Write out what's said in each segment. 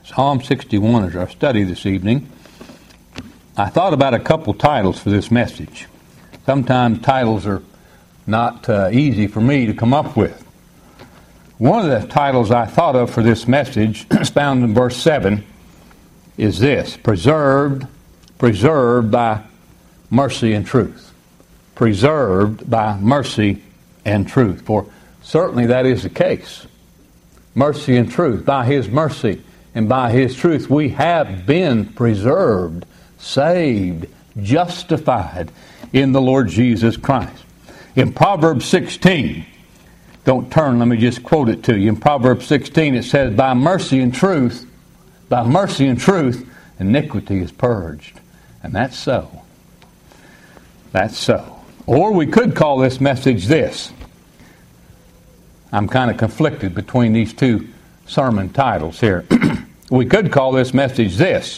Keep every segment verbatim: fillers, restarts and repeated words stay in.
Psalm sixty-one is our study this evening. I thought about a couple titles for this message. Sometimes titles are not uh, easy for me to come up with. One of the titles I thought of for this message is found in verse seven, is this: Preserved, preserved by mercy and truth. Preserved by mercy and truth. For certainly that is the case. Mercy and truth. By His mercy and by His truth, we have been preserved, saved, justified in the Lord Jesus Christ. In Proverbs sixteen, don't turn, let me just quote it to you. In Proverbs sixteen it says, By mercy and truth, by mercy and truth, iniquity is purged. And that's so. That's so. Or we could call this message this. I'm kind of conflicted between these two sermon titles here. We could call this message this: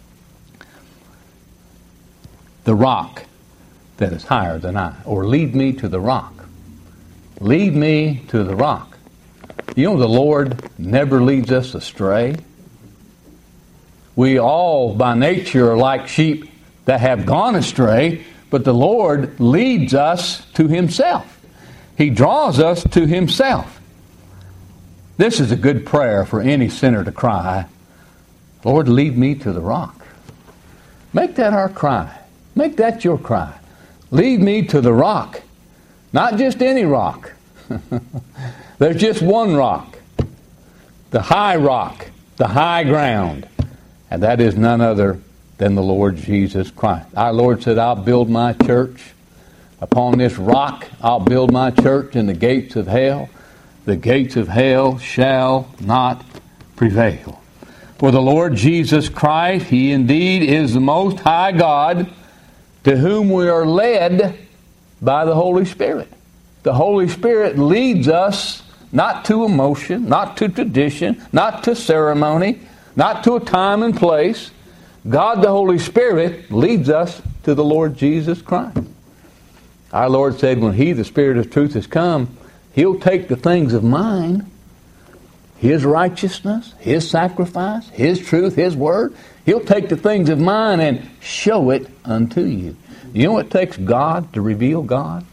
The rock that is higher than I. Or lead me to the rock. Lead me to the rock. You know, the Lord never leads us astray. We all by nature are like sheep that have gone astray, but the Lord leads us to Himself. He draws us to Himself. This is a good prayer for any sinner to cry. Lord, lead me to the rock. Make that our cry. Make that your cry. Lead me to the rock. Not just any rock. There's just one rock. The high rock. The high ground. And that is none other than the Lord Jesus Christ. Our Lord said, I'll build my church. Upon this rock I'll build my church, and the gates of hell, the gates of hell shall not prevail. For the Lord Jesus Christ, He indeed is the Most High God, to whom we are led by the Holy Spirit. The Holy Spirit leads us not to emotion, not to tradition, not to ceremony, not to a time and place. God the Holy Spirit leads us to the Lord Jesus Christ. Our Lord said, when He, the Spirit of truth, has come, He'll take the things of mine, His righteousness, His sacrifice, His truth, His word. He'll take the things of mine and show it unto you. You know what it takes God to reveal God?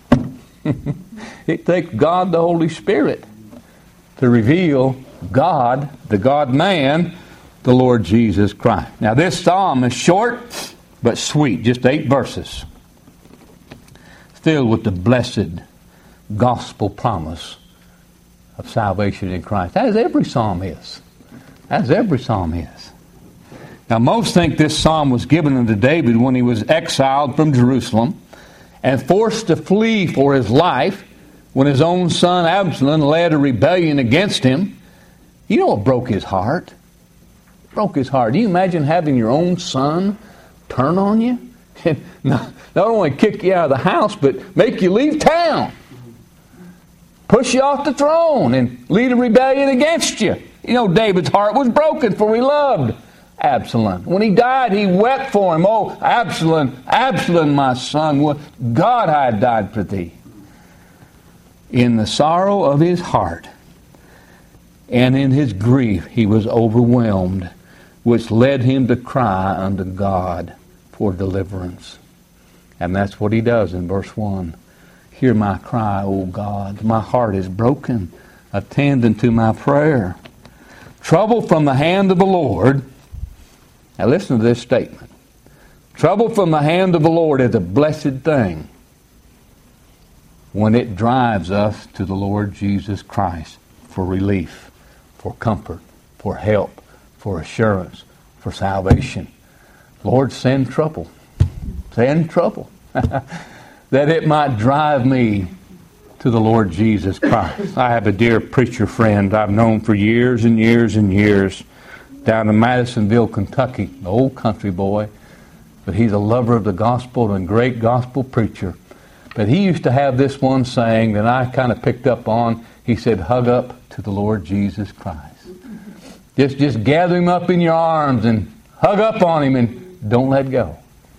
It takes God the Holy Spirit to reveal God, the God-man, the Lord Jesus Christ. Now this psalm is short but sweet, just eight verses, filled with the blessed gospel promise of salvation in Christ. As every psalm is. As every psalm is. Now most think this psalm was given unto David when he was exiled from Jerusalem and forced to flee for his life when his own son Absalom led a rebellion against him. You know what broke his heart? Broke his heart. Do you imagine having your own son turn on you? And not, not only kick you out of the house, but make you leave town. Push you off the throne and lead a rebellion against you. You know, David's heart was broken, for he loved Absalom. When he died, he wept for him. Oh, Absalom, Absalom, my son, God had died for thee. In the sorrow of his heart and in his grief, he was overwhelmed, which led him to cry unto God for deliverance. And that's what he does in verse one. Hear my cry, O God. My heart is broken. Attend unto my prayer. Trouble from the hand of the Lord. Now listen to this statement. Trouble from the hand of the Lord is a blessed thing when it drives us to the Lord Jesus Christ for relief, for comfort, for help, for assurance, for salvation. Lord, send trouble. Send trouble. That it might drive me to the Lord Jesus Christ. I have a dear preacher friend I've known for years and years and years down in Madisonville, Kentucky, an old country boy, but he's a lover of the gospel and a great gospel preacher. But he used to have this one saying that I kind of picked up on. He said, hug up to the Lord Jesus Christ. Just, just gather him up in your arms and hug up on him and don't let go.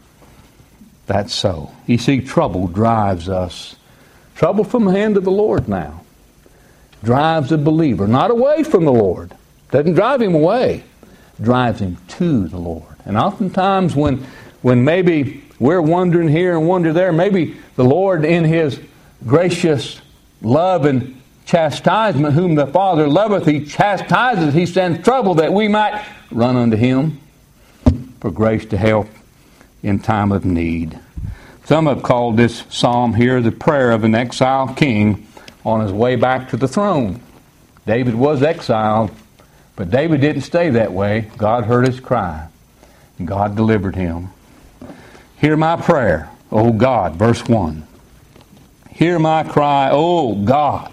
That's so. You see, trouble drives us. Trouble from the hand of the Lord now drives a believer, not away from the Lord. Doesn't drive him away. drives him to the Lord. And oftentimes when, when maybe we're wandering here and wander there, maybe the Lord in His gracious love and chastisement, whom the Father loveth, He chastises, He sends trouble that we might run unto Him for grace to help in time of need. Some have called this psalm here the prayer of an exiled king on his way back to the throne. David was exiled, but David didn't stay that way. God heard his cry, and God delivered him. Hear my prayer, O God, verse one. Hear my cry, O God.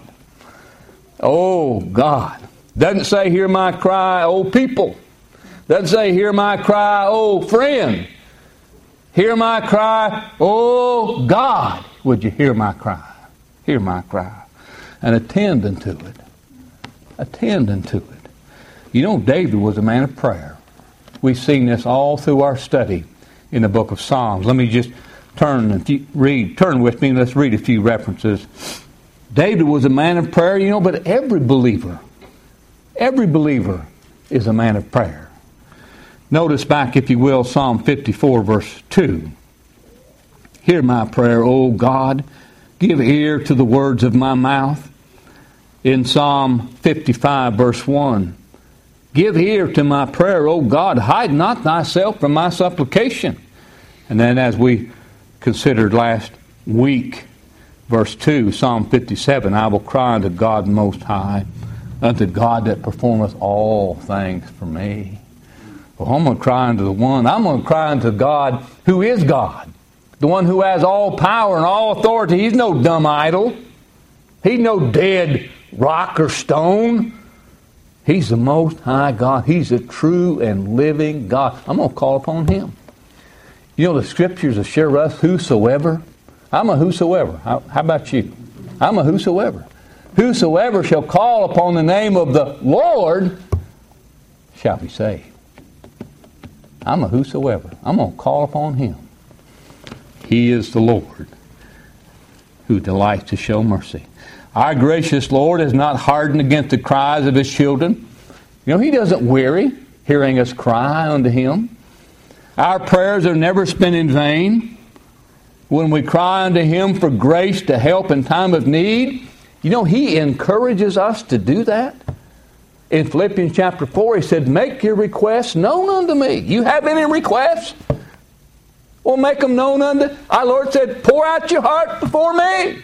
O God. Doesn't say hear my cry, O people. Doesn't say hear my cry, O friend. Hear my cry, O God. Would you hear my cry? Hear my cry. And attend unto it. Attend unto it. You know, David was a man of prayer. We've seen this all through our study in the book of Psalms. Let me just turn and read. Turn with me and let's read a few references. David was a man of prayer, you know, but every believer, every believer is a man of prayer. Notice back, if you will, Psalm fifty-four, verse two. Hear my prayer, O God. Give ear to the words of my mouth. In Psalm fifty-five, verse one. Give ear to my prayer, O God. Hide not thyself from my supplication. And then as we considered last week, verse two, Psalm fifty-seven. I will cry unto God most high, unto God that performeth all things for me. Well, I'm going to cry unto the one. I'm going to cry unto God who is God. The one who has all power and all authority. He's no dumb idol. He's no dead rock or stone. He's the Most High God. He's a true and living God. I'm going to call upon Him. You know, the Scriptures assure us whosoever. I'm a whosoever. How, how about you? I'm a whosoever. Whosoever shall call upon the name of the Lord shall be saved. I'm a whosoever. I'm going to call upon Him. He is the Lord who delights to show mercy. Our gracious Lord is not hardened against the cries of His children. You know, He doesn't weary hearing us cry unto Him. Our prayers are never spent in vain. When we cry unto Him for grace to help in time of need, you know, He encourages us to do that. In Philippians chapter four, He said, make your requests known unto me. You have any requests? Well, make them known unto... Our Lord said, pour out your heart before me.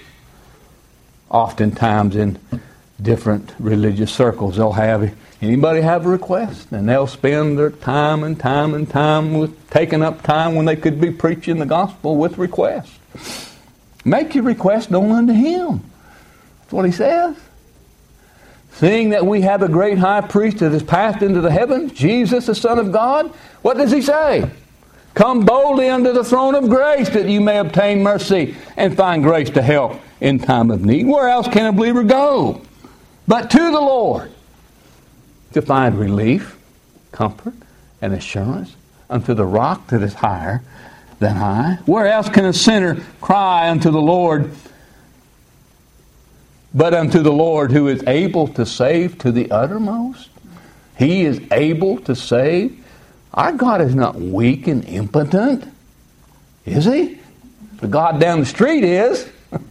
Oftentimes in different religious circles, they'll have... Anybody have a request? And they'll spend their time and time and time with taking up time when they could be preaching the gospel with requests. Make your request known unto Him. That's what He says. Seeing that we have a great high priest that has passed into the heavens, Jesus, the Son of God, what does He say? Come boldly unto the throne of grace that you may obtain mercy and find grace to help in time of need. Where else can a believer go but to the Lord to find relief, comfort, and assurance unto the rock that is higher than I? Where else can a sinner cry unto the Lord but unto the Lord who is able to save to the uttermost? He is able to save. Our God is not weak and impotent, is He? The God down the street is.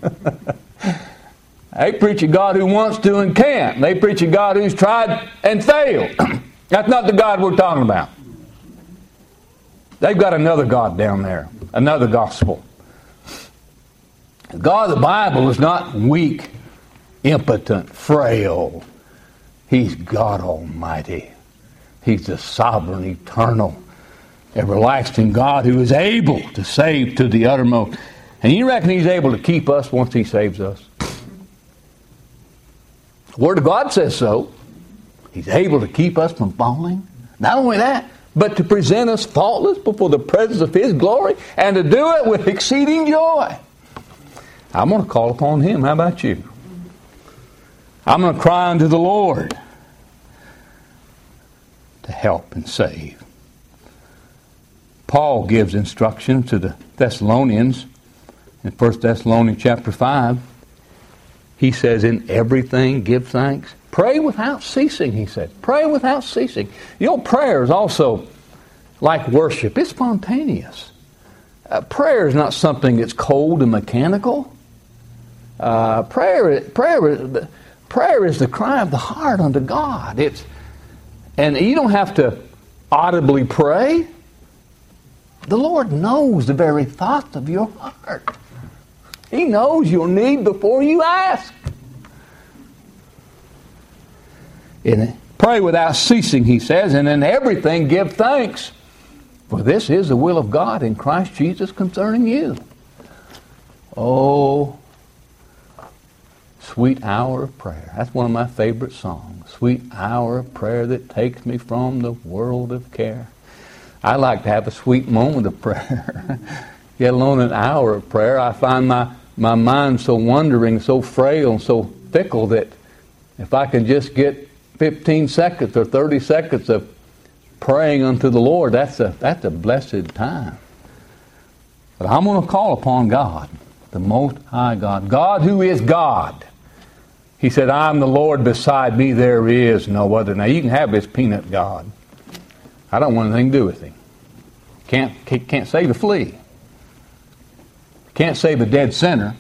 They preach a God who wants to and can't. They preach a God who's tried and failed. That's not the God we're talking about. They've got another God down there, another gospel. The God of the Bible is not weak, impotent, frail. He's God Almighty. He's the sovereign, eternal, everlasting God who is able to save to the uttermost. And you reckon He's able to keep us once He saves us? The Word of God says so. He's able to keep us from falling. Not only that, but to present us faultless before the presence of His glory, and to do it with exceeding joy. I'm going to call upon Him. How about you? I'm going to cry unto the Lord to help and save. Paul gives instruction to the Thessalonians in First Thessalonians chapter five. He says, in everything give thanks. Pray without ceasing, he said. Pray without ceasing. You know, prayer is also like worship. It's spontaneous. Uh, prayer is not something that's cold and mechanical. Uh, prayer, prayer, prayer is the cry of the heart unto God. It's, and you don't have to audibly pray. The Lord knows the very thoughts of your heart. He knows your need before you ask. In, pray without ceasing, he says, and in everything give thanks. For this is the will of God in Christ Jesus concerning you. Oh, sweet hour of prayer. That's one of my favorite songs. Sweet hour of prayer that takes me from the world of care. I like to have a sweet moment of prayer. Let alone an hour of prayer. I find my, my mind so wandering, so frail, and so fickle that if I can just get fifteen seconds or thirty seconds of praying unto the Lord, that's a, that's a blessed time. But I'm going to call upon God, the Most High God. God who is God. He said, I'm the Lord, beside me there is no other. Now you can have this peanut God. I don't want anything to do with him. Can't, can't save a flea. Can't save a dead sinner.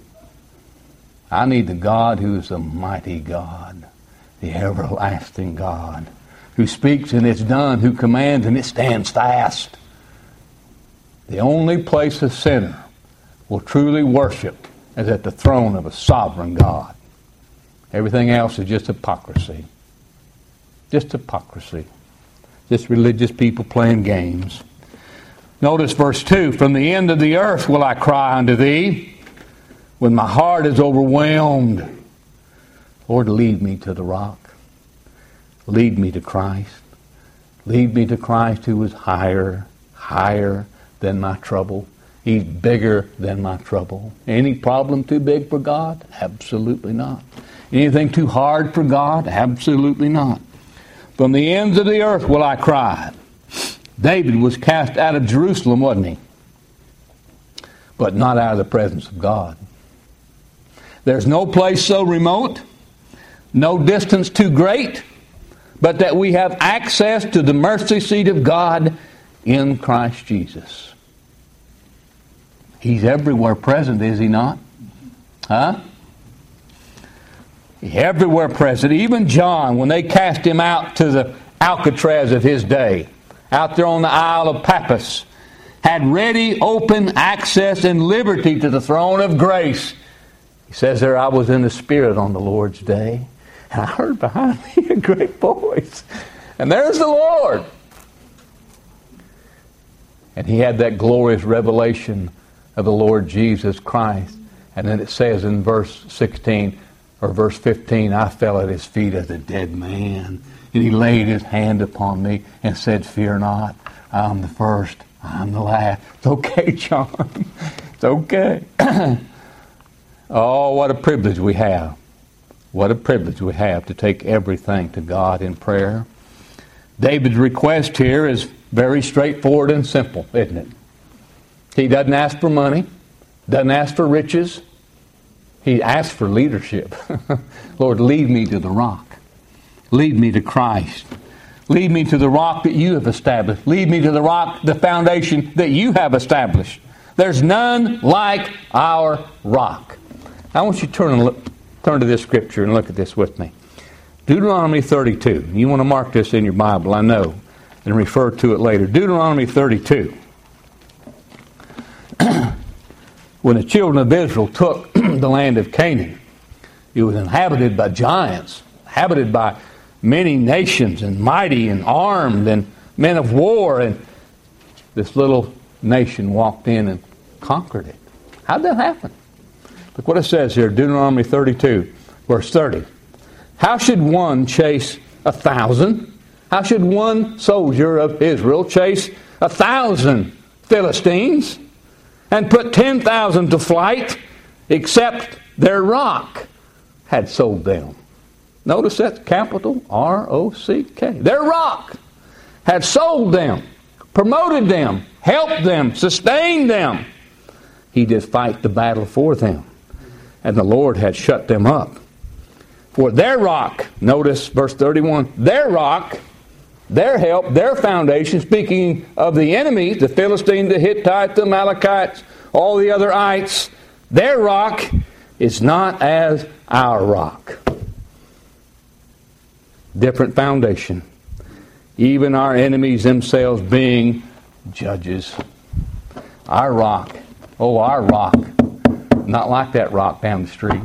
I need the God who is the mighty God, the everlasting God, who speaks and it's done, who commands and it stands fast. The only place a sinner will truly worship is at the throne of a sovereign God. Everything else is just hypocrisy. Just hypocrisy. Just religious people playing games. Notice verse two, from the end of the earth will I cry unto thee, when my heart is overwhelmed. Lord, lead me to the rock. Lead me to Christ. Lead me to Christ who is higher, higher than my trouble. He's bigger than my trouble. Any problem too big for God? Absolutely not. Anything too hard for God? Absolutely not. From the ends of the earth will I cry. David was cast out of Jerusalem, wasn't he? But not out of the presence of God. There's no place so remote, no distance too great, but that we have access to the mercy seat of God in Christ Jesus. He's everywhere present, is he not? Huh? Everywhere present. Even John, when they cast him out to the Alcatraz of his day, out there on the Isle of Patmos, had ready, open access and liberty to the throne of grace. He says there, I was in the Spirit on the Lord's day, and I heard behind me a great voice. And there's the Lord. And he had that glorious revelation of the Lord Jesus Christ. And then it says in verse sixteen, or verse fifteen, I fell at his feet as a dead man. And he laid his hand upon me and said, fear not, I'm the first, I'm the last. It's okay, John. It's okay. Oh, what a privilege we have. What a privilege we have to take everything to God in prayer. David's request here is very straightforward and simple, isn't it? He doesn't ask for money, doesn't ask for riches. He asks for leadership. Lord, lead me to the rock. Lead me to Christ. Lead me to the rock that you have established. Lead me to the rock, the foundation that you have established. There's none like our rock. I want you to turn and look, turn to this scripture and look at this with me. Deuteronomy thirty-two. You want to mark this in your Bible, I know, and refer to it later. Deuteronomy thirty-two. When the children of Israel took the land of Canaan, it was inhabited by giants, inhabited by many nations, and mighty and armed and men of war, and this little nation walked in and conquered it. How'd that happen? Look what it says here, Deuteronomy thirty-two, verse thirty. How should one chase a thousand? How should one soldier of Israel chase a thousand Philistines and put ten thousand to flight, except their rock had sold them? Notice that's capital R O C K. Their rock had sold them, promoted them, helped them, sustained them. He did fight the battle for them. and the Lord had shut them up. For their rock, notice verse thirty-one, their rock, their help, their foundation, speaking of the enemies, the Philistines, the Hittites, the Amalekites, all the other ites, their rock is not as our rock. Different foundation. Even our enemies themselves being judges. Our rock, oh, our rock, not like that rock down the street.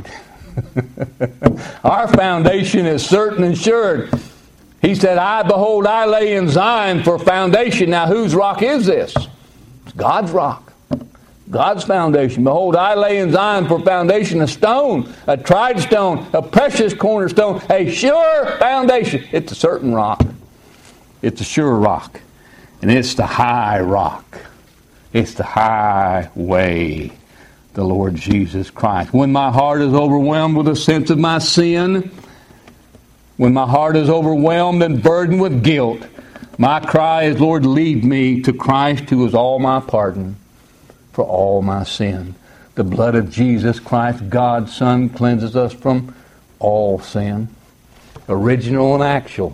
Our foundation is certain and sure. He said, I, behold, I lay in Zion for foundation. Now, whose rock is this? It's God's rock. God's foundation. Behold, I lay in Zion for foundation a stone, a tried stone, a precious cornerstone, a sure foundation. It's a certain rock. It's a sure rock. And it's the high rock. It's the highway, the Lord Jesus Christ. When my heart is overwhelmed with a sense of my sin, when my heart is overwhelmed and burdened with guilt, my cry is, Lord, lead me to Christ who is all my pardon for all my sin. The blood of Jesus Christ, God's Son, cleanses us from all sin, original and actual.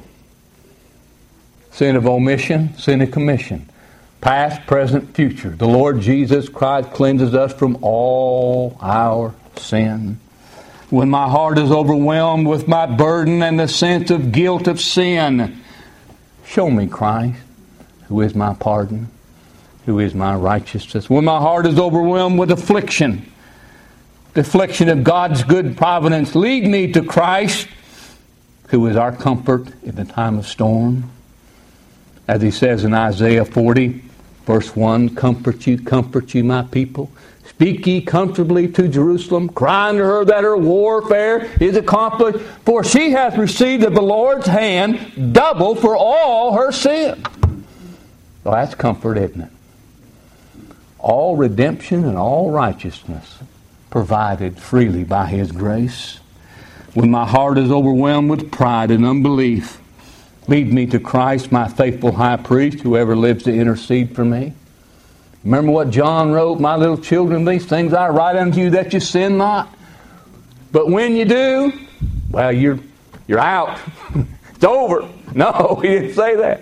Sin of omission, sin of commission. Past, present, future. The Lord Jesus Christ cleanses us from all our sin. When my heart is overwhelmed with my burden and the sense of guilt of sin, show me Christ, who is my pardon, who is my righteousness. When my heart is overwhelmed with affliction, the affliction of God's good providence, lead me to Christ, who is our comfort in the time of storm. As he says in Isaiah forty, verse one, comfort you, comfort you, my people. Speak ye comfortably to Jerusalem, cry unto her that her warfare is accomplished, for she hath received of the Lord's hand double for all her sin. Well, that's comfort, isn't it? All redemption and all righteousness provided freely by His grace. When my heart is overwhelmed with pride and unbelief, lead me to Christ, my faithful high priest, who ever lives to intercede for me. Remember what John wrote, my little children, these things I write unto you that you sin not. But when you do, well, you're you're out. It's over. No, he didn't say that.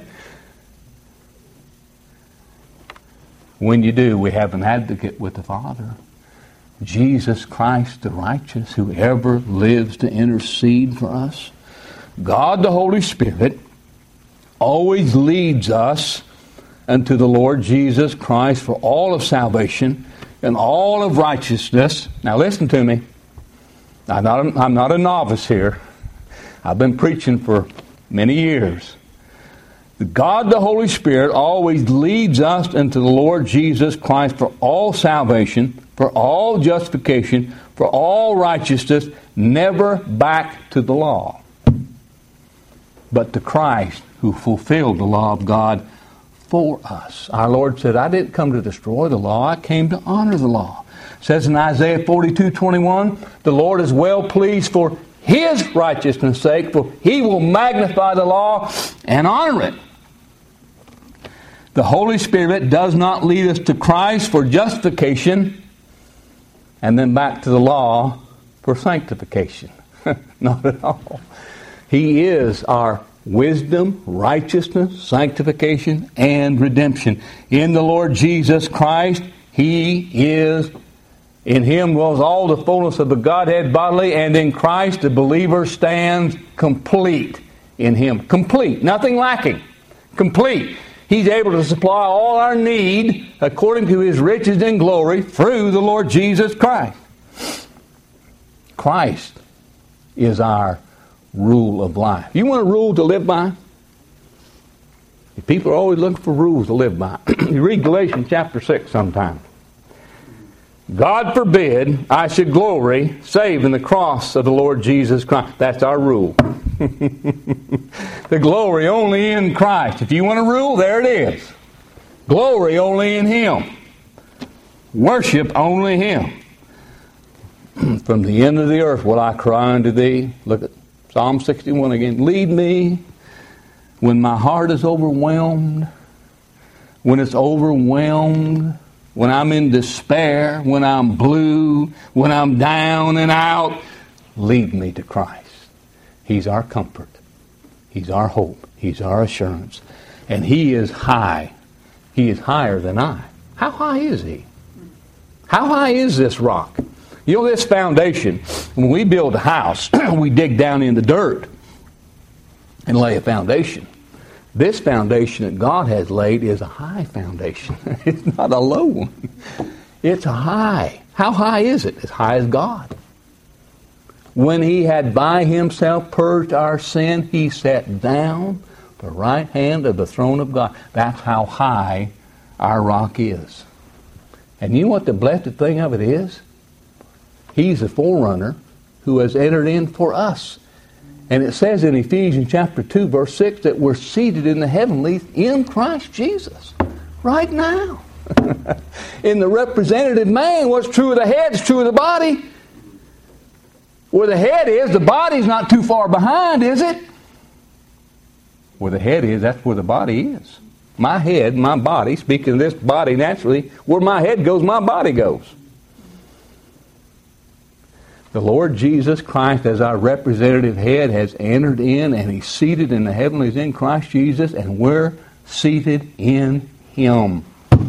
When you do, we have an advocate with the Father. Jesus Christ the righteous, who ever lives to intercede for us. God the Holy Spirit always leads us unto the Lord Jesus Christ for all of salvation and all of righteousness. Now listen to me. I'm not a, I'm not a novice here. I've been preaching for many years. God the Holy Spirit always leads us into the Lord Jesus Christ for all salvation, for all justification, for all righteousness, never back to the law, but to Christ who fulfilled the law of God for us. Our Lord said, I didn't come to destroy the law, I came to honor the law. It says in Isaiah forty-two twenty-one, the Lord is well pleased for His righteousness' sake, for He will magnify the law and honor it. The Holy Spirit does not lead us to Christ for justification and then back to the law for sanctification. Not at all. He is our wisdom, righteousness, sanctification, and redemption. In the Lord Jesus Christ, He is, in Him dwells all the fullness of the Godhead bodily, and in Christ the believer stands complete in Him. Complete, nothing lacking. Complete. He's able to supply all our need according to His riches in glory through the Lord Jesus Christ. Christ is our rule of life. You want a rule to live by? People are always looking for rules to live by. You read Galatians chapter six sometime. God forbid I should glory save in the cross of the Lord Jesus Christ. That's our rule. The glory only in Christ. If you want a rule, there it is. Glory only in Him. Worship only Him. From the end of the earth will I cry unto Thee. Look at Psalm sixty-one again. Lead me when my heart is overwhelmed. When it's overwhelmed when I'm in despair, when I'm blue, when I'm down and out, lead me to Christ. He's our comfort. He's our hope. He's our assurance. And He is high. He is higher than I. How high is He? How high is this rock? You know, this foundation, when we build a house, we dig down in the dirt and lay a foundation. This foundation that God has laid is a high foundation. It's not a low one. It's a high. How high is it? As high as God. When He had by Himself purged our sin, He sat down the right hand of the throne of God. That's how high our rock is. And you know what the blessed thing of it is? He's the forerunner who has entered in for us. And it says in Ephesians chapter two, verse six, that we're seated in the heavenlies in Christ Jesus. Right now. In the representative man, what's true of the head is true of the body. Where the head is, the body's not too far behind, is it? Where the head is, that's where the body is. My head, my body, speaking of this body naturally, where my head goes, my body goes. The Lord Jesus Christ, as our representative head, has entered in, and He's seated in the heavenlies in Christ Jesus, and we're seated in Him.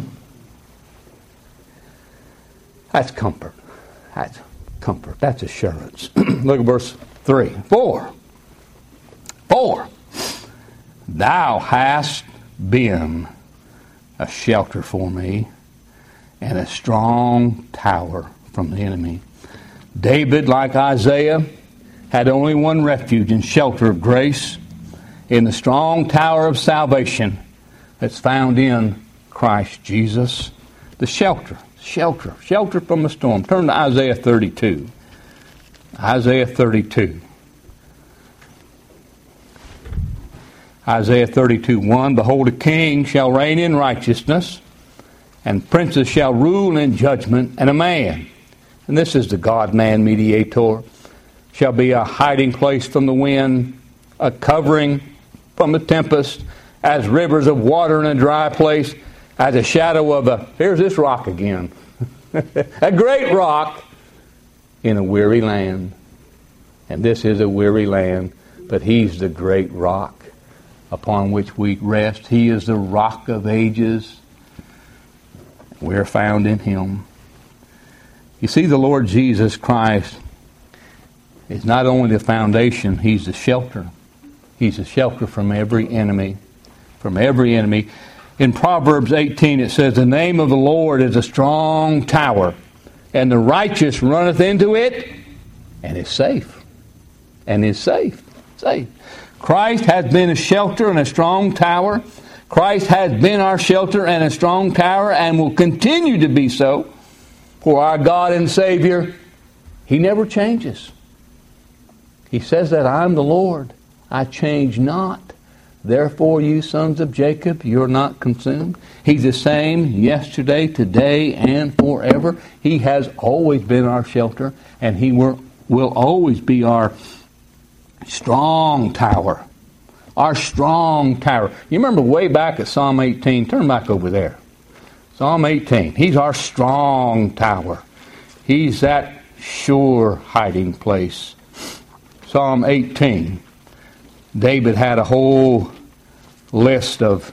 That's comfort. That's comfort. That's assurance. Look at verse three. Four. Four. Thou hast been a shelter for me and a strong tower from the enemy. David, like Isaiah, had only one refuge and shelter of grace in the strong tower of salvation that's found in Christ Jesus. The shelter, shelter, shelter from a storm. Turn to Isaiah thirty-two. Isaiah thirty-two. Isaiah thirty-two, one, Behold, a king shall reign in righteousness, and princes shall rule in judgment, and a man, and this is the God-man mediator, shall be a hiding place from the wind, a covering from the tempest, as rivers of water in a dry place, as a shadow of a, here's this rock again, a great rock in a weary land. And this is a weary land, but He's the great rock upon which we rest. He is the rock of ages. We're found in Him. You see, the Lord Jesus Christ is not only the foundation, He's the shelter. He's the shelter from every enemy. From every enemy. In Proverbs eighteen it says, The name of the Lord is a strong tower, and the righteous runneth into it, and is safe. And is safe. Safe. Christ has been a shelter and a strong tower. Christ has been our shelter and a strong tower, and will continue to be so. For our God and Savior, He never changes. He says that I'm the Lord, I change not. Therefore, you sons of Jacob, you're not consumed. He's the same yesterday, today, and forever. He has always been our shelter, and He will, will always be our strong tower. Our strong tower. You remember way back at Psalm eighteen. Turn back over there. Psalm eighteen. He's our strong tower. He's that sure hiding place. Psalm eighteen. David had a whole list of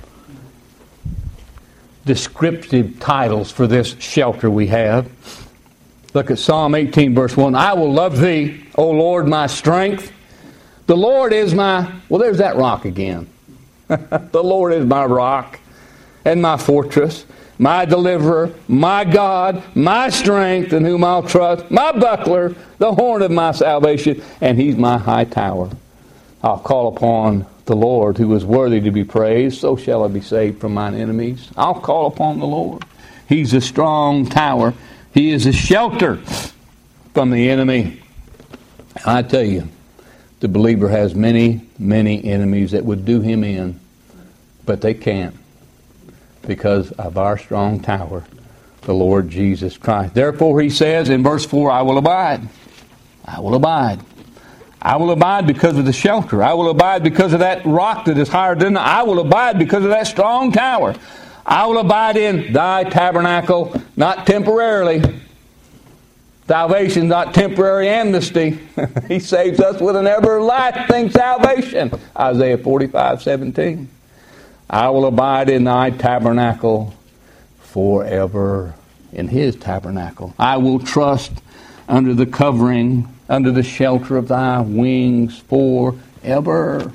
descriptive titles for this shelter we have. Look at Psalm eighteen, verse one. I will love Thee, O Lord, my strength. The Lord is my... Well, there's that rock again. The Lord is my rock and my fortress, my deliverer, my God, my strength in whom I'll trust, my buckler, the horn of my salvation, and He's my high tower. I'll call upon the Lord who is worthy to be praised, so shall I be saved from mine enemies. I'll call upon the Lord. He's a strong tower. He is a shelter from the enemy. And I tell you, the believer has many, many enemies that would do him in, but they can't because of our strong tower, the Lord Jesus Christ. Therefore, He says in verse four, I will abide. I will abide. I will abide because of the shelter. I will abide because of that rock that is higher than I. I will abide because of that strong tower. I will abide in thy tabernacle, not temporarily. Salvation, not temporary amnesty. He saves us with an everlasting salvation. Isaiah forty-five seventeen. I will abide in thy tabernacle forever. In his tabernacle. I will trust under the covering, under the shelter of thy wings forever.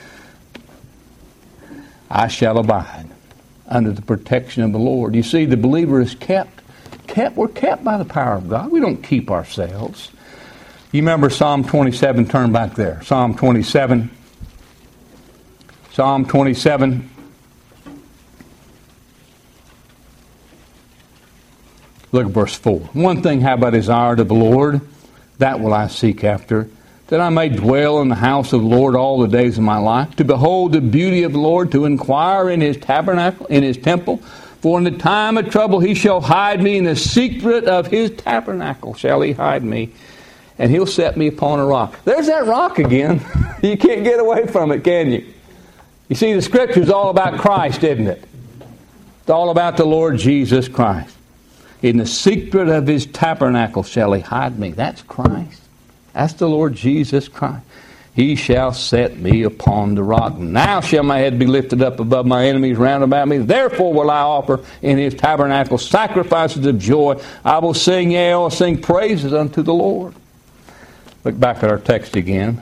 I shall abide under the protection of the Lord. You see, the believer is kept. Kept, we're kept by the power of God. We don't keep ourselves. You remember Psalm twenty-seven? Turn back there. Psalm twenty-seven. Psalm twenty-seven. Look at verse four. One thing have I desired of the Lord, that will I seek after, that I may dwell in the house of the Lord all the days of my life, to behold the beauty of the Lord, to inquire in his tabernacle, in his temple. For in the time of trouble he shall hide me, in the secret of his tabernacle shall he hide me, and he'll set me upon a rock. There's that rock again. You can't get away from it, can you? You see, the Scripture is all about Christ, isn't it? It's all about the Lord Jesus Christ. In the secret of his tabernacle shall he hide me. That's Christ. That's the Lord Jesus Christ. He shall set me upon the rock. Now shall my head be lifted up above my enemies round about me. Therefore will I offer in his tabernacle sacrifices of joy. I will sing, yea, I will sing praises unto the Lord. Look back at our text again.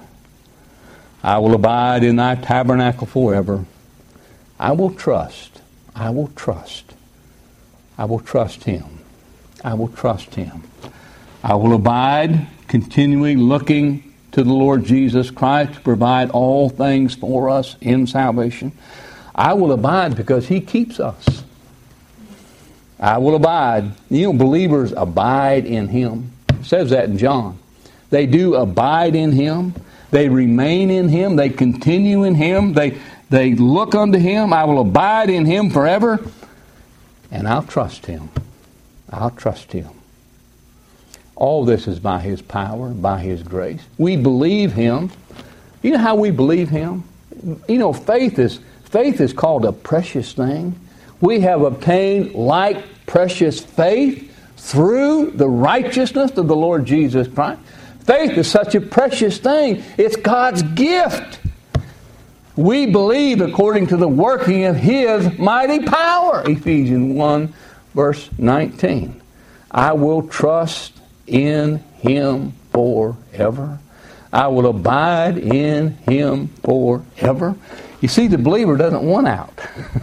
I will abide in thy tabernacle forever. I will trust. I will trust. I will trust him. I will trust him. I will abide, continually looking to the Lord Jesus Christ to provide all things for us in salvation. I will abide because he keeps us. I will abide. You know, believers abide in him. It says that in John. They do abide in him. They remain in him. They continue in him. They, they look unto him. I will abide in him forever. And I'll trust him. I'll trust him. All this is by his power, by his grace. We believe him. You know how we believe him? You know, faith is faith is called a precious thing. We have obtained like precious faith through the righteousness of the Lord Jesus Christ. Faith is such a precious thing. It's God's gift. We believe according to the working of his mighty power. Ephesians one, verse nineteen. I will trust in him forever. I will abide in him forever. You see, the believer doesn't want out.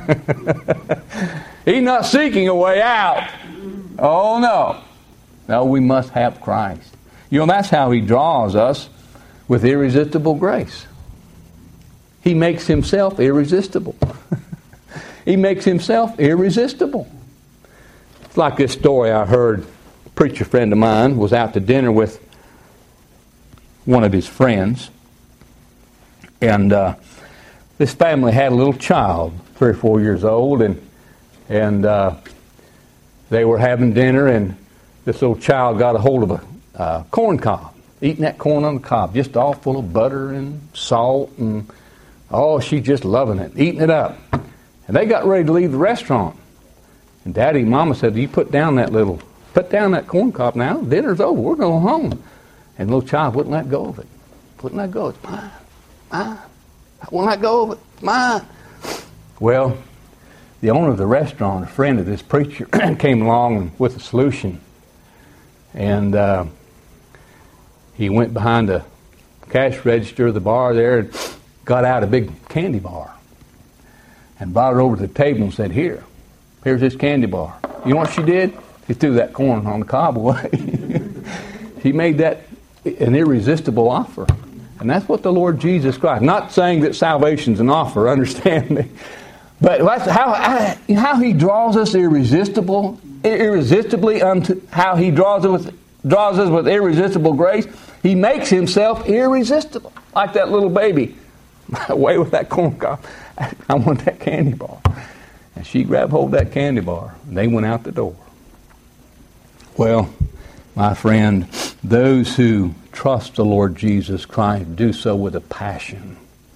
He's not seeking a way out. Oh, no. No, we must have Christ. You know, that's how he draws us with irresistible grace. He makes himself irresistible. He makes himself irresistible. It's like this story I heard. A preacher friend of mine was out to dinner with one of his friends. And uh, this family had a little child, three or four years old, and and uh, they were having dinner, and this little child got a hold of a uh, corn cob, eating that corn on the cob, just all full of butter and salt, and oh, she's just loving it, eating it up. And they got ready to leave the restaurant. And Daddy and Mama said, you put down that little, put down that corn cob now, dinner's over, we're going home. And the little child wouldn't let go of it. Wouldn't let go. It's mine. Mine. I won't let go of it. Mine. Well, the owner of the restaurant, a friend of this preacher, came along with a solution. And uh, he went behind the cash register of the bar there and got out a big candy bar. And brought it over to the table and said, here, here's this candy bar. You know what she did? She threw that corn on the cob away. She made that an irresistible offer. And that's what the Lord Jesus Christ, not saying that salvation's an offer, understand me, but that's how, how he draws us irresistible, irresistibly unto how he draws us with, draws us with irresistible grace. He makes himself irresistible, like that little baby. Away with that corn cob. I want that candy bar. And she grabbed hold of that candy bar, and they went out the door. Well, my friend, those who trust the Lord Jesus Christ do so with a passion.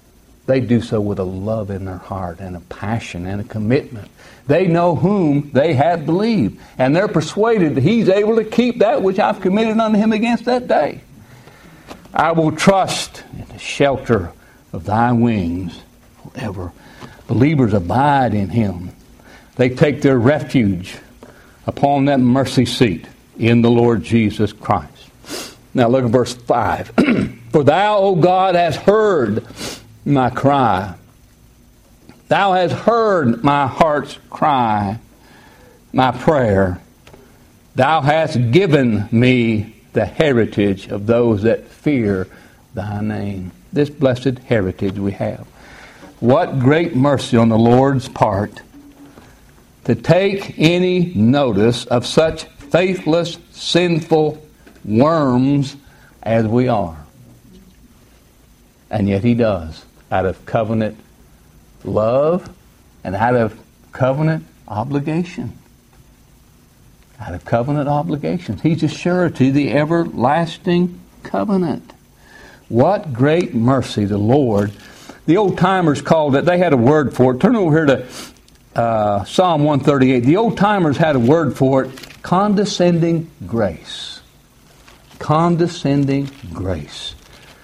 They do so with a love in their heart and a passion and a commitment. They know whom they have believed, and they're persuaded that He's able to keep that which I've committed unto Him against that day. I will trust in the shelter of Thy wings forever. Believers abide in Him. They take their refuge upon that mercy seat in the Lord Jesus Christ. Now look at verse five. For Thou, O God, hast heard my cry. Thou hast heard my heart's cry, my prayer. Thou hast given me the heritage of those that fear Thy name. This blessed heritage we have. What great mercy on the Lord's part to take any notice of such faithless, sinful worms as we are. And yet He does, out of covenant love and out of covenant obligation. Out of covenant obligations. He's a surety, the everlasting covenant. What great mercy the Lord. The old-timers called it, they had a word for it. Turn over here to uh, Psalm one thirty-eight. The old-timers had a word for it, condescending grace. Condescending grace.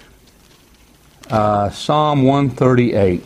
Uh, Psalm one thirty-eight.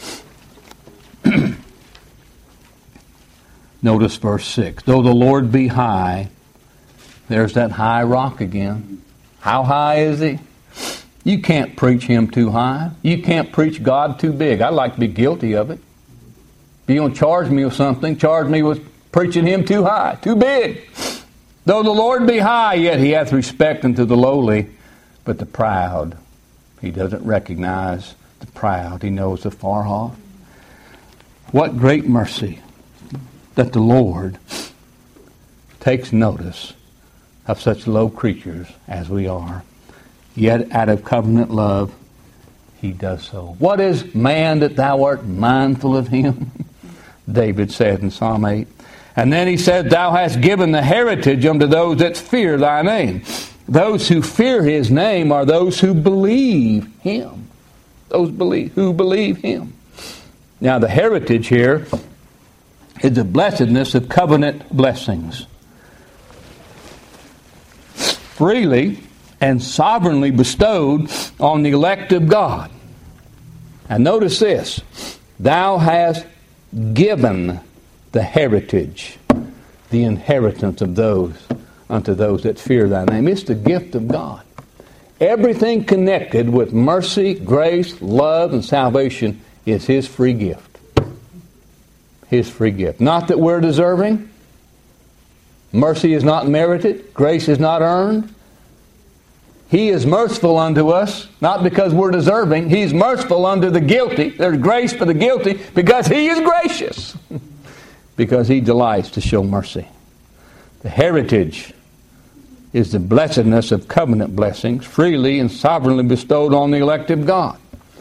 Notice verse six. Though the Lord be high, there's that high rock again. How high is He? You can't preach Him too high. You can't preach God too big. I'd like to be guilty of it. If you're going to charge me with something, charge me with preaching Him too high, too big. Though the Lord be high, yet He hath respect unto the lowly, but the proud He doesn't recognize the proud. He knows the far off. What great mercy that the Lord takes notice of such low creatures as we are. Yet out of covenant love, He does so. What is man that Thou art mindful of him? David said in Psalm eight. And then he said, Thou hast given the heritage unto those that fear Thy name. Those who fear His name are those who believe Him. Those believe, who believe Him. Now the heritage here is the blessedness of covenant blessings. Freely and sovereignly bestowed on the elect of God. And notice this. Thou hast given the heritage, the inheritance of those unto those that fear Thy name. It's the gift of God. Everything connected with mercy, grace, love, and salvation is His free gift. His free gift. Not that we're deserving. Mercy is not merited. Grace is not earned. He is merciful unto us, not because we're deserving. He's merciful unto the guilty. There's grace for the guilty because He is gracious. Because He delights to show mercy. The heritage is the blessedness of covenant blessings, freely and sovereignly bestowed on the elect of God.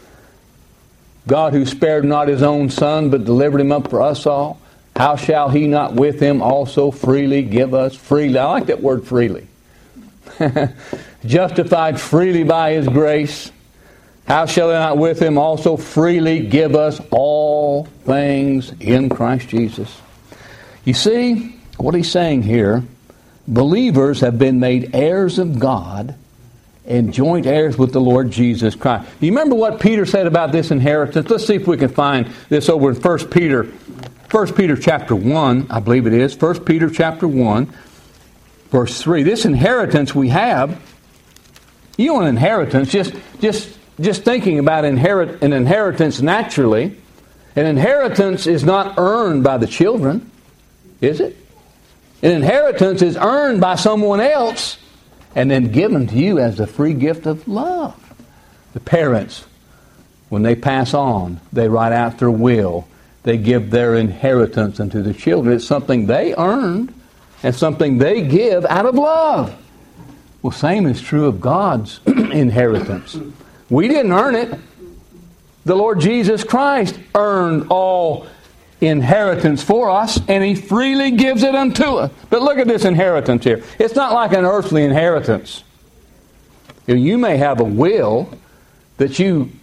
God who spared not His own Son, but delivered Him up for us all, how shall He not with Him also freely give us freely? I like that word freely. Justified freely by His grace, how shall He not with Him also freely give us all things in Christ Jesus? You see, what he's saying here, believers have been made heirs of God and joint heirs with the Lord Jesus Christ. Do you remember what Peter said about this inheritance? Let's see if we can find this over in First Peter, First Peter chapter one, I believe it is. First Peter chapter one, verse three. This inheritance we have, you know, an inheritance, just just just thinking about inherit an inheritance naturally, an inheritance is not earned by the children, is it? An inheritance is earned by someone else and then given to you as a free gift of love. The parents, when they pass on, they write out their will. They give their inheritance unto the children. It's something they earned and something they give out of love. Well, same is true of God's inheritance. We didn't earn it. The Lord Jesus Christ earned all inheritance for us, and He freely gives it unto us. But look at this inheritance here. It's not like an earthly inheritance. You may have a will that you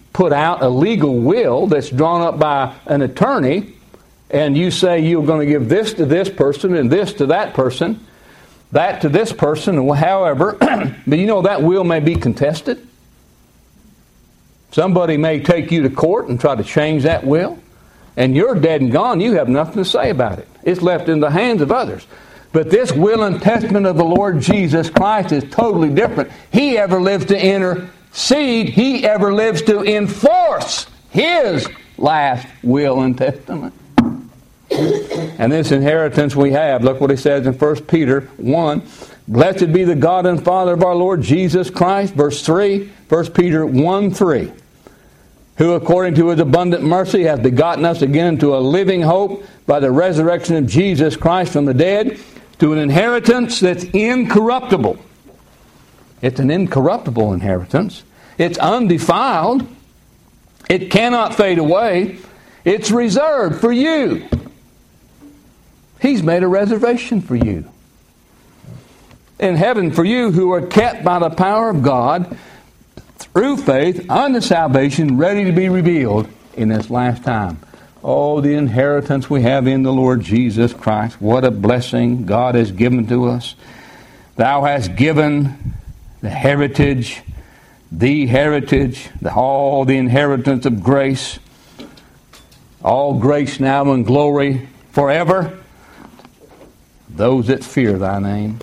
put out a legal will that's drawn up by an attorney, and you say you're going to give this to this person and this to that person, that to this person, however, but you know that will may be contested. Somebody may take you to court and try to change that will, and you're dead and gone. You have nothing to say about it. It's left in the hands of others. But this will and testament of the Lord Jesus Christ is totally different. He ever lives to intercede. He ever lives to enforce His last will and testament. And this inheritance we have, look what he says in First Peter one. Blessed be the God and Father of our Lord Jesus Christ. Verse three, First Peter one three. Who according to His abundant mercy hath begotten us again into a living hope by the resurrection of Jesus Christ from the dead, to an inheritance that's incorruptible. It's an incorruptible inheritance. It's undefiled. It cannot fade away. It's reserved for you. He's made a reservation for you in heaven for you, who are kept by the power of God through faith unto salvation, ready to be revealed in this last time. Oh, the inheritance we have in the Lord Jesus Christ. What a blessing God has given to us. Thou hast given the heritage, the heritage, the, all the inheritance of grace. All grace now and glory forever. Those that fear Thy name.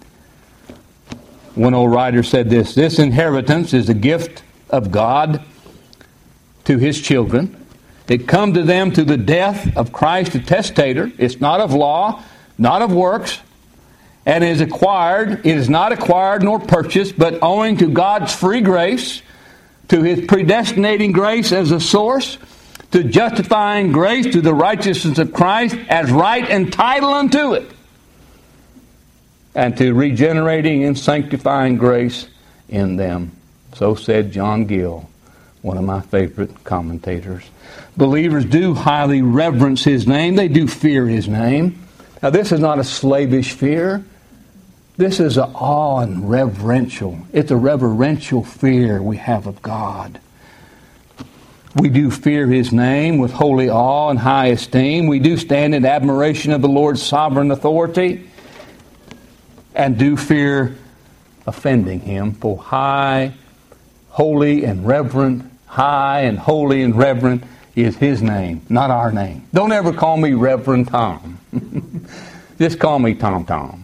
One old writer said this: this inheritance is a gift of God to His children. It come to them through the death of Christ the testator. It's not of law, not of works, and is acquired. It is not acquired nor purchased, but owing to God's free grace, to His predestinating grace as a source, to justifying grace to the righteousness of Christ as right and title unto it, and to regenerating and sanctifying grace in them. So said John Gill, one of my favorite commentators. Believers do highly reverence His name. They do fear His name. Now this is not a slavish fear. This is an awe and reverential. It's a reverential fear we have of God. We do fear His name with holy awe and high esteem. We do stand in admiration of the Lord's sovereign authority, and do fear offending Him, for high, holy, and reverent, high and holy and reverent is His name, not our name. Don't ever call me Reverend Tom. Just call me Tom Tom.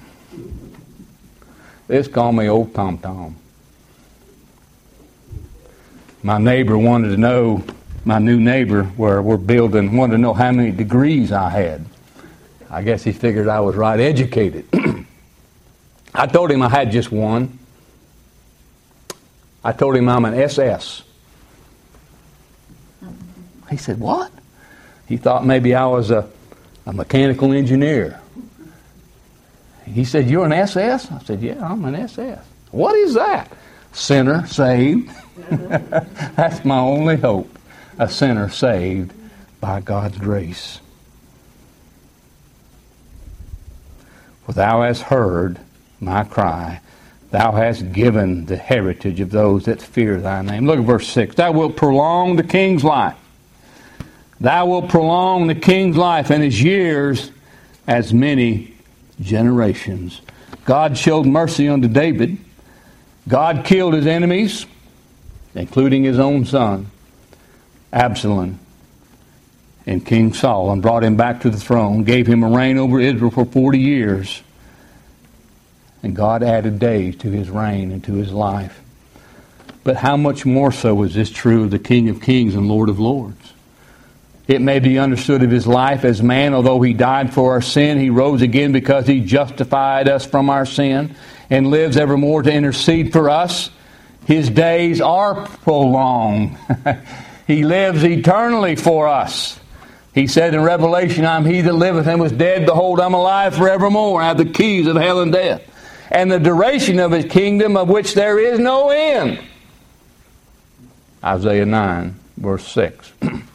Just call me old Tom Tom. My neighbor wanted to know, my new neighbor where we're building, wanted to know how many degrees I had. I guess he figured I was right educated. I told him I had just one. I told him I'm an S S. He said, what? He thought maybe I was a, a mechanical engineer. He said, you're an S S? I said, yeah, I'm an S S. What is that? Sinner saved. That's my only hope. A sinner saved by God's grace. For thou hast heard my cry. Thou hast given the heritage of those that fear Thy name. Look at verse six. Thou wilt prolong the king's life. Thou wilt prolong the king's life, and his years as many generations. God showed mercy unto David. God killed his enemies, including his own son, Absalom, and King Saul, and brought him back to the throne, gave him a reign over Israel for forty years. And God added days to his reign and to his life. But how much more so is this true of the King of Kings and Lord of Lords? It may be understood of his life as man, although he died for our sin, he rose again because he justified us from our sin and lives evermore to intercede for us. His days are prolonged. He lives eternally for us. He said in Revelation, I'm he that liveth and was dead. Behold, I'm alive forevermore. I have the keys of hell and death. And the duration of his kingdom, of which there is no end. Isaiah nine, verse six.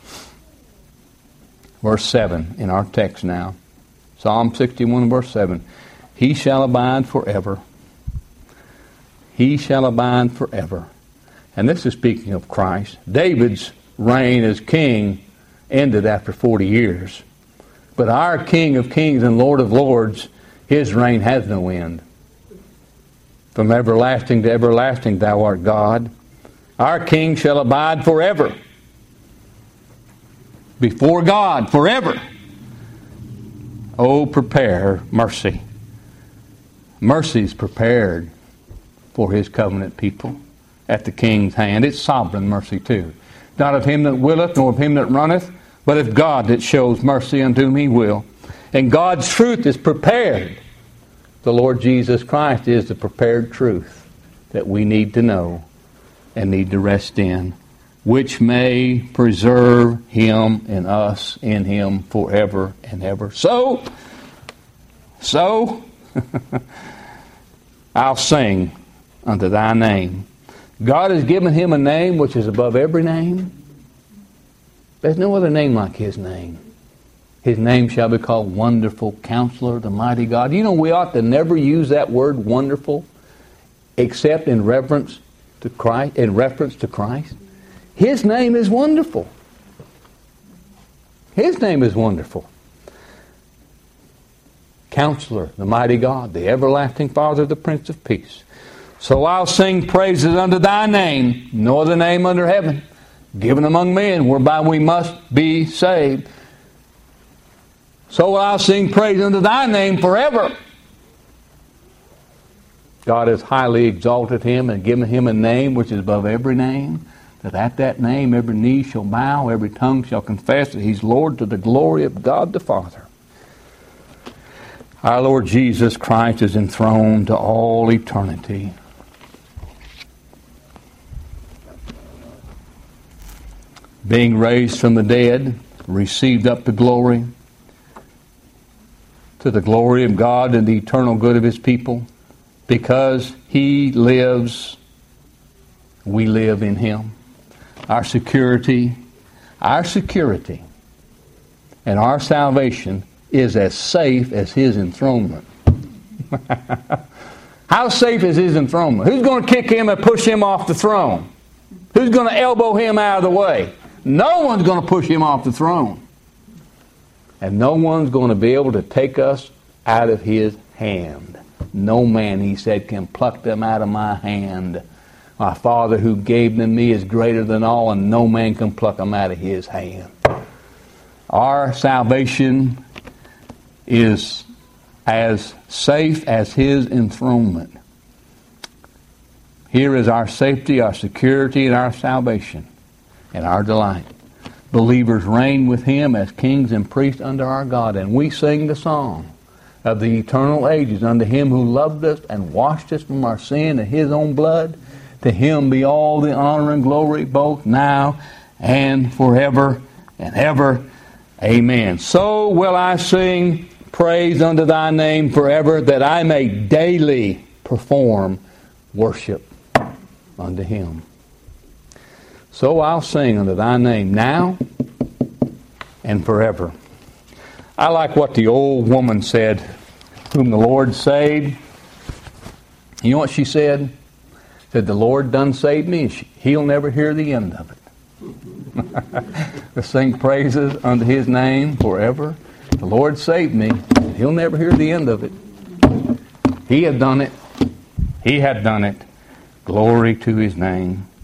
Verse seven in our text now. Psalm sixty-one, verse seven. He shall abide forever. He shall abide forever. And this is speaking of Christ. David's reign as king ended after forty years. But our King of Kings and Lord of Lords, his reign has no end. From everlasting to everlasting thou art God. Our King shall abide forever. Before God, forever. Oh, prepare mercy. Mercy is prepared for his covenant people at the King's hand. It's sovereign mercy too. Not of him that willeth, nor of him that runneth, but of God that shows mercy unto whom he will. And God's truth is prepared. The Lord Jesus Christ is the prepared truth that we need to know and need to rest in, which may preserve him and us in him forever and ever. So, so, I'll sing unto thy name. God has given him a name which is above every name. There's no other name like his name. His name shall be called Wonderful Counselor, the Mighty God. You know, we ought to never use that word wonderful except in reference to Christ, in reference to Christ. His name is wonderful. His name is wonderful. Counselor, the Mighty God, the Everlasting Father, the Prince of Peace. So I'll sing praises unto thy name, no other name under heaven, given among men, whereby we must be saved. So I'll sing praise unto thy name forever. God has highly exalted him and given him a name which is above every name, that at that name every knee shall bow, every tongue shall confess that he's Lord, to the glory of God the Father. Our Lord Jesus Christ is enthroned to all eternity. Being raised from the dead, received up to glory, to the glory of God and the eternal good of his people. Because he lives, we live in him. Our security, our security and our salvation is as safe as his enthronement. How safe is his enthronement? Who's going to kick him and push him off the throne? Who's going to elbow him out of the way? No one's going to push him off the throne. And no one's going to be able to take us out of his hand. No man, he said, can pluck them out of my hand. My Father who gave them me is greater than all, and no man can pluck them out of his hand. Our salvation is as safe as his enthronement. Here is our safety, our security, and our salvation, and our delight. Believers reign with him as kings and priests under our God, and we sing the song of the eternal ages unto him who loved us and washed us from our sin in his own blood. To him be all the honor and glory both now and forever and ever. Amen. So will I sing praise unto thy name forever, that I may daily perform worship unto him. So I'll sing unto thy name now and forever. I like what the old woman said, whom the Lord saved. You know what she said? Said, the Lord done saved me, and he'll never hear the end of it. To sing praises unto his name forever. The Lord saved me, and he'll never hear the end of it. He had done it. He had done it. Glory to his name.